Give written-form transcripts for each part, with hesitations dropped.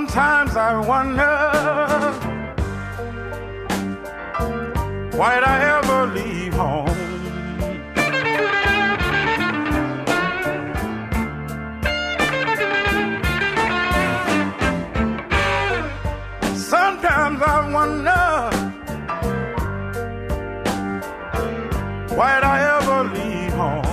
Sometimes I wonder, why'd I ever leave home? Sometimes I wonder, why'd I ever leave home?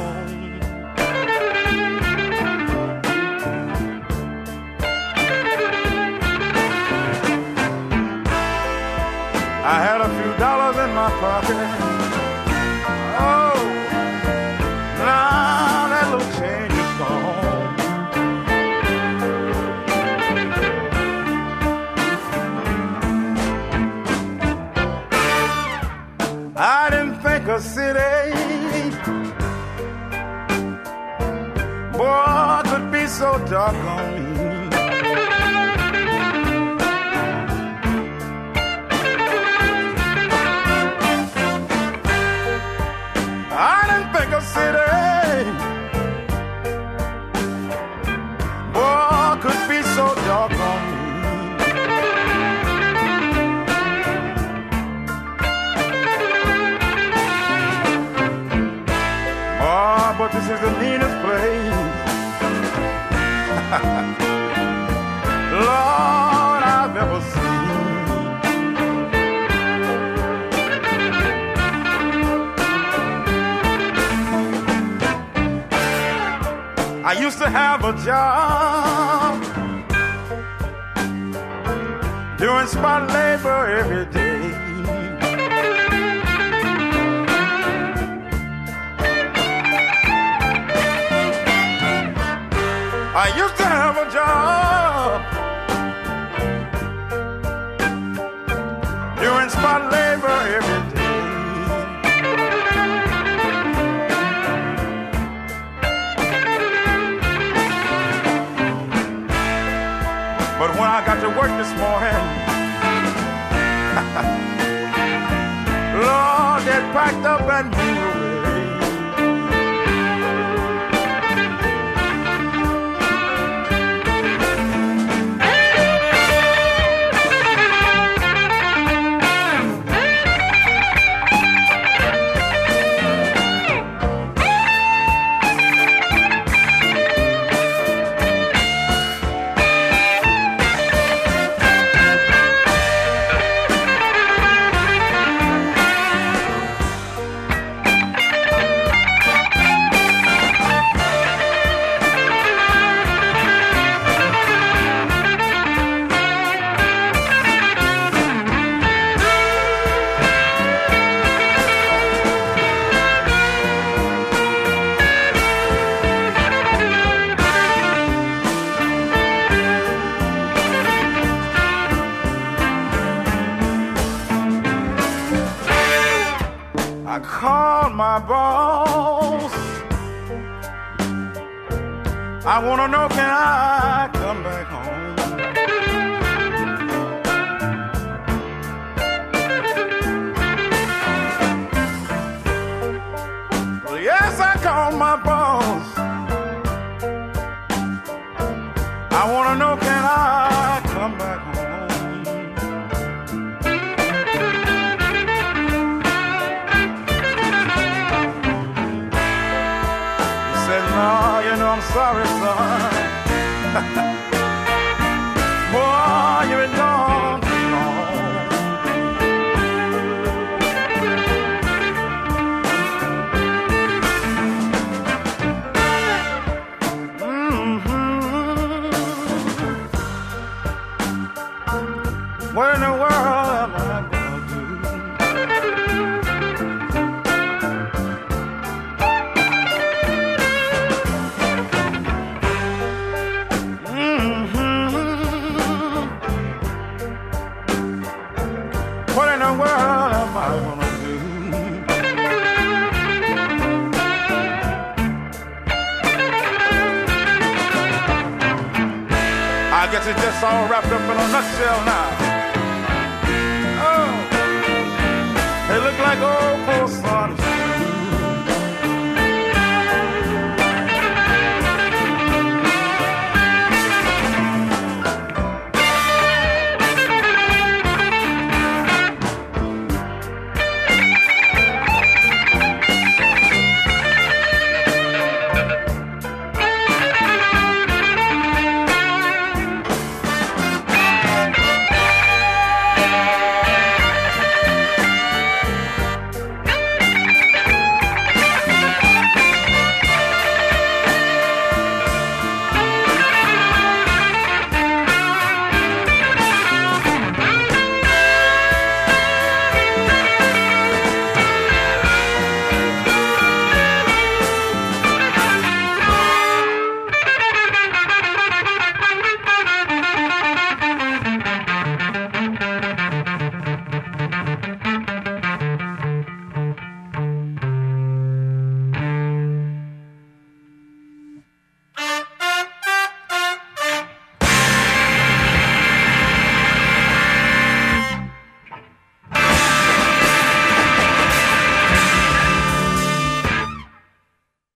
I had a few dollars in my pocket. Oh, now that little change is gone. I didn't think a city, boy, could be so doggone mean. City, boy, could be so doggone mean. Oh, but this is the meanest place, Lord, I've ever seen. I used to have a job doing spot labor every day. I used to have a job doing spot labor every day. But when I got to work this morning, Lord, they packed up and moved away. I called my boss. I wanna know, can I come back home? Well, yes, I called my boss. I wanna know, can I come back home? Oh, you know, I'm sorry, son. Boy, you've been gone too long. What in the world am I gonna do? What in the world am I gonna do? I guess it's just all wrapped up in a nutshell now. Oh, they look like old poor son.